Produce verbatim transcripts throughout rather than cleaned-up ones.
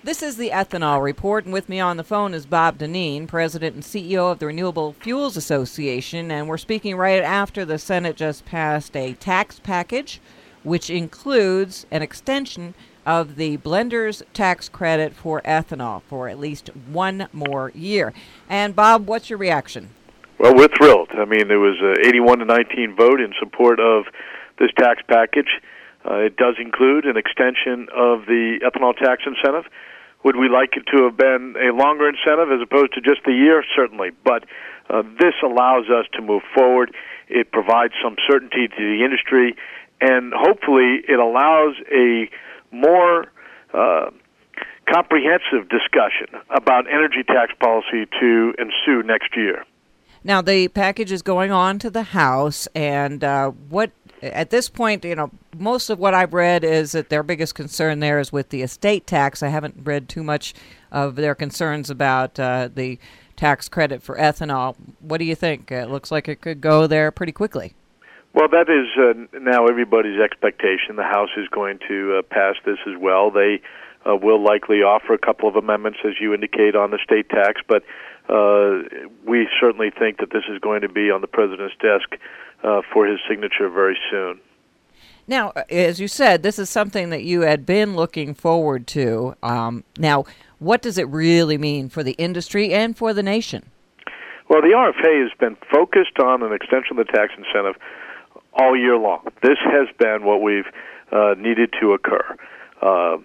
This is the Ethanol Report, and with me on the phone is Bob Dinneen, President and C E O of the Renewable Fuels Association, and we're speaking right after the Senate just passed a tax package, which includes an extension of the blender's tax credit for ethanol for at least one more year. And Bob, what's your reaction? Well, we're thrilled. I mean, there was an eighty-one to nineteen vote in support of this tax package. Uh, it does include an extension of the ethanol tax incentive. Would we like it to have been a longer incentive as opposed to just a year? Certainly. But uh, this allows us to move forward. It provides some certainty to the industry, and hopefully it allows a more uh, comprehensive discussion about energy tax policy to ensue next year. Now, the package is going on to the House, and uh, what at this point, you know, most of what I've read is that their biggest concern there is with the estate tax. I haven't read too much of their concerns about uh, the tax credit for ethanol. What do you think? It looks like it could go there pretty quickly. Well, that is uh, now everybody's expectation. The House is going to uh, pass this as well. They uh, will likely offer a couple of amendments, as you indicate, on the state tax, but uh, we certainly think that this is going to be on the President's desk uh, for his signature very soon. Now, as you said, this is something that you had been looking forward to. Um, now, what does it really mean for the industry and for the nation? Well, the R F A has been focused on an extension of the tax incentive all year long. This has been what we've uh, needed to occur. Uh,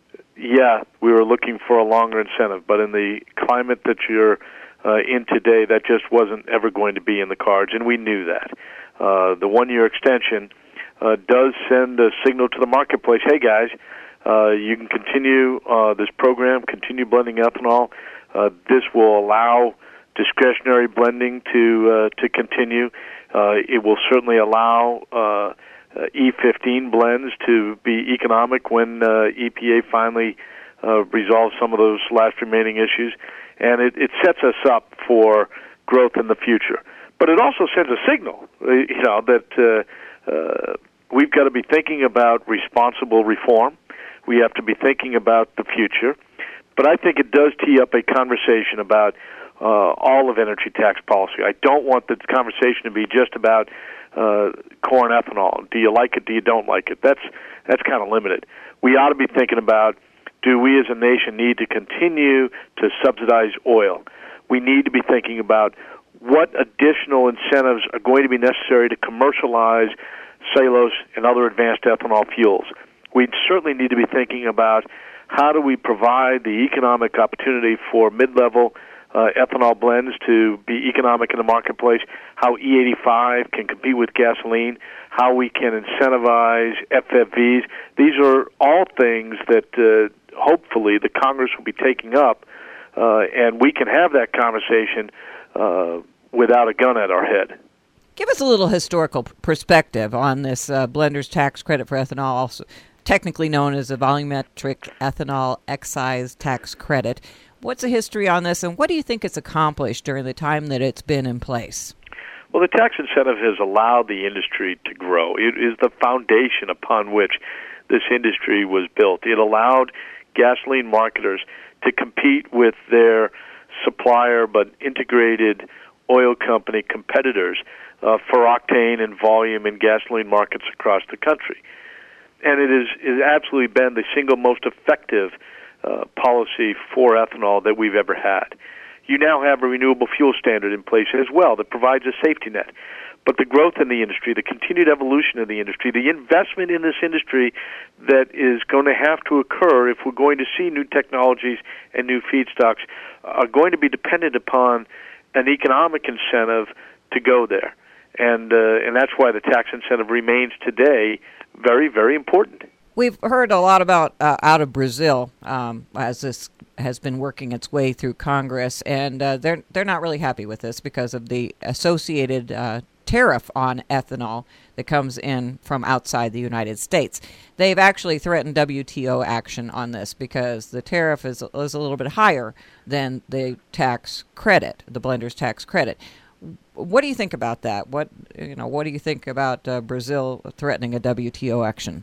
yeah, we were looking for a longer incentive, but in the climate that you're uh, in today, that just wasn't ever going to be in the cards, and we knew that. Uh, the one-year extension uh, does send a signal to the marketplace, hey, guys, uh, you can continue uh, this program, continue blending ethanol. Uh, this will allow discretionary blending to uh, to continue. Uh, it will certainly allow uh, uh, E fifteen blends to be economic when uh, E P A finally uh, resolves some of those last remaining issues, and it, it sets us up for growth in the future. But it also sends a signal, you know, that uh, uh, we've got to be thinking about responsible reform. We have to be thinking about the future. But I think it does tee up a conversation about Uh, all of energy tax policy. I don't want the conversation to be just about uh, corn ethanol. Do you like it? Do you don't like it? That's that's kind of limited. We ought to be thinking about, do we as a nation need to continue to subsidize oil? We need to be thinking about what additional incentives are going to be necessary to commercialize cellulose and other advanced ethanol fuels. We certainly need to be thinking about how do we provide the economic opportunity for mid-level Uh, ethanol blends to be economic in the marketplace, how E eighty-five can compete with gasoline, how we can incentivize F F Vs. These are all things that uh, hopefully the Congress will be taking up, uh, and we can have that conversation uh, without a gun at our head. Give us a little historical perspective on this uh, blender's tax credit for ethanol, also technically known as a volumetric ethanol excise tax credit. What's the history on this, and what do you think it's accomplished during the time that it's been in place? Well, the tax incentive has allowed the industry to grow. It is the foundation upon which this industry was built. It allowed gasoline marketers to compete with their supplier but integrated oil company competitors uh, for octane and volume in gasoline markets across the country. And it is, it has absolutely been the single most effective Uh, policy for ethanol that we've ever had. You now have a renewable fuel standard in place as well that provides a safety net. But the growth in the industry, the continued evolution of the industry, the investment in this industry that is going to have to occur if we're going to see new technologies and new feedstocks are going to be dependent upon an economic incentive to go there. And, uh, and that's why the tax incentive remains today very, very important. We've heard a lot about uh, out of Brazil um, as this has been working its way through Congress, and uh, they're they're not really happy with this because of the associated uh, tariff on ethanol that comes in from outside the United States. They've actually threatened W T O action on this because the tariff is is a little bit higher than the tax credit, the blender's tax credit. What do you think about that? What you know? What do you think about uh, Brazil threatening a W T O action?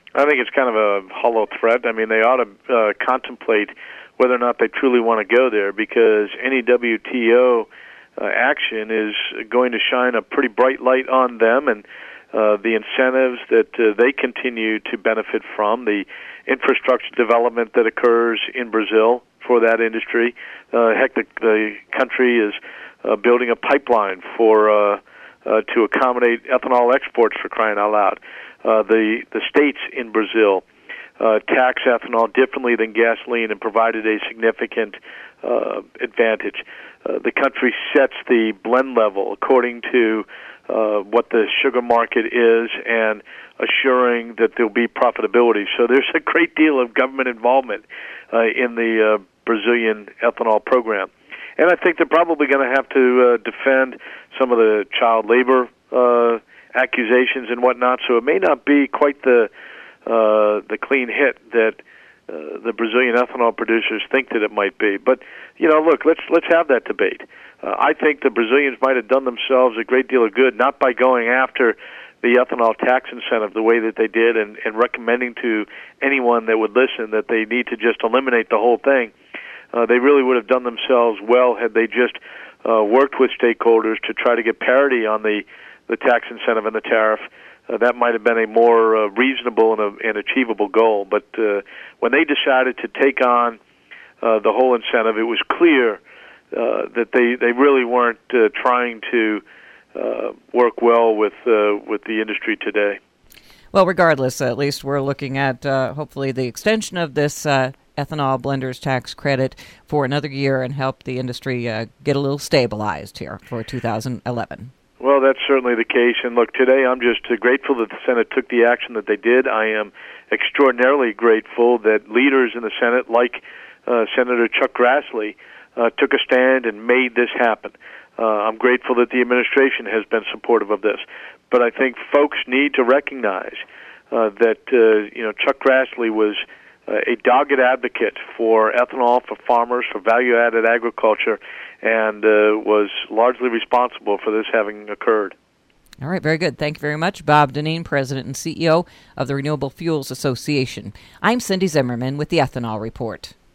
I think it's kind of a hollow threat. I mean, they ought to uh, contemplate whether or not they truly want to go there, because any W T O uh, action is going to shine a pretty bright light on them and uh, the incentives that uh, they continue to benefit from, the infrastructure development that occurs in Brazil for that industry. Uh, heck, the, the country is uh, building a pipeline for uh, uh, to accommodate ethanol exports, for crying out loud. Uh, the the states in Brazil uh, tax ethanol differently than gasoline and provided a significant uh, advantage. Uh, the country sets the blend level according to uh, what the sugar market is and assuring that there'll be profitability. So there's a great deal of government involvement uh, in the uh, Brazilian ethanol program. And I think they're probably going to have to uh, defend some of the child labor uh, accusations and whatnot, so it may not be quite the uh, the clean hit that uh, the Brazilian ethanol producers think that it might be. But, you know, look, let's let's have that debate. Uh, I think the Brazilians might have done themselves a great deal of good, not by going after the ethanol tax incentive the way that they did and, and recommending to anyone that would listen that they need to just eliminate the whole thing. Uh, they really would have done themselves well had they just uh, worked with stakeholders to try to get parity on the, the tax incentive and the tariff. Uh, that might have been a more uh, reasonable and, a, and achievable goal. But uh, when they decided to take on uh, the whole incentive, it was clear uh, that they, they really weren't uh, trying to uh, work well with uh, with the industry today. Well, regardless, at least we're looking at uh, hopefully the extension of this uh, ethanol blenders tax credit for another year and help the industry uh, get a little stabilized here for two thousand eleven. Well, that's certainly the case. And look, today I'm just uh, grateful that the Senate took the action that they did. I am extraordinarily grateful that leaders in the Senate, like uh, Senator Chuck Grassley, uh, took a stand and made this happen. Uh, I'm grateful that the administration has been supportive of this. But I think folks need to recognize uh, that uh, you know Chuck Grassley was uh, a dogged advocate for ethanol, for farmers, for value-added agriculture, and uh, was largely responsible for this having occurred. All right, very good. Thank you very much. Bob Dinneen, President and C E O of the Renewable Fuels Association. I'm Cindy Zimmerman with the Ethanol Report.